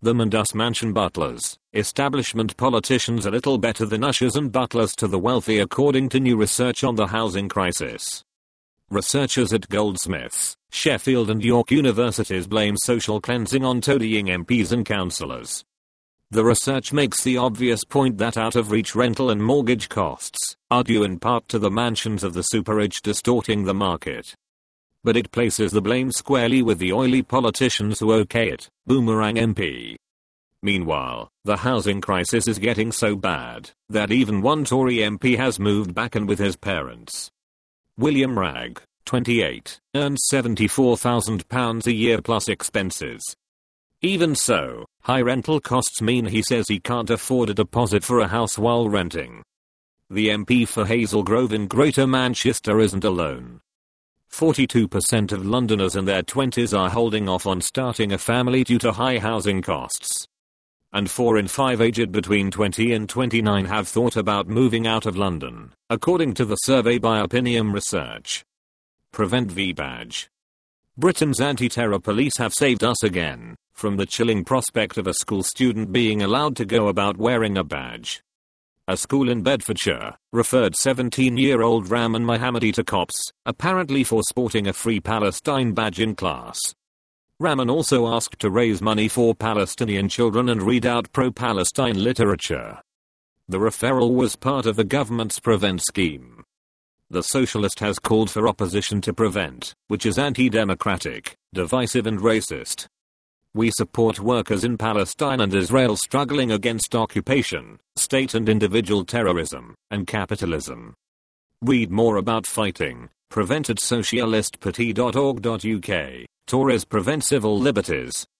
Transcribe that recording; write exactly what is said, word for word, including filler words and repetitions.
them and us mansion butlers, establishment politicians a little better than ushers and butlers to the wealthy according to new research on the housing crisis. Researchers at Goldsmiths, Sheffield and York universities blame social cleansing on toadying M Ps and councillors. The research makes the obvious point that out-of-reach rental and mortgage costs are due in part to the mansions of the super-rich distorting the market. But it places the blame squarely with the oily politicians who okay it, Boomerang M P. Meanwhile, the housing crisis is getting so bad that even one Tory M P has moved back in with his parents. William Ragg, twenty-eight, earns seventy-four thousand pounds a year plus expenses. Even so, high rental costs mean he says he can't afford a deposit for a house while renting. The M P for Hazel Grove in Greater Manchester isn't alone. forty-two percent of Londoners in their twenties are holding off on starting a family due to high housing costs. And four in five aged between twenty and twenty-nine have thought about moving out of London, according to the survey by Opinium Research. Prevent V badge. Britain's anti-terror police have saved us again from the chilling prospect of a school student being allowed to go about wearing a badge. A school in Bedfordshire referred seventeen-year-old Raman Mohammadi to cops, apparently for sporting a Free Palestine badge in class. Raman also asked to raise money for Palestinian children and read out pro-Palestine literature. The referral was part of the government's Prevent scheme. The Socialist has called for opposition to Prevent, which is anti-democratic, divisive and racist. We support workers in Palestine and Israel struggling against occupation, state and individual terrorism, and capitalism. Read more about fighting Prevent at socialist party dot org dot U K. Tories prevent civil liberties.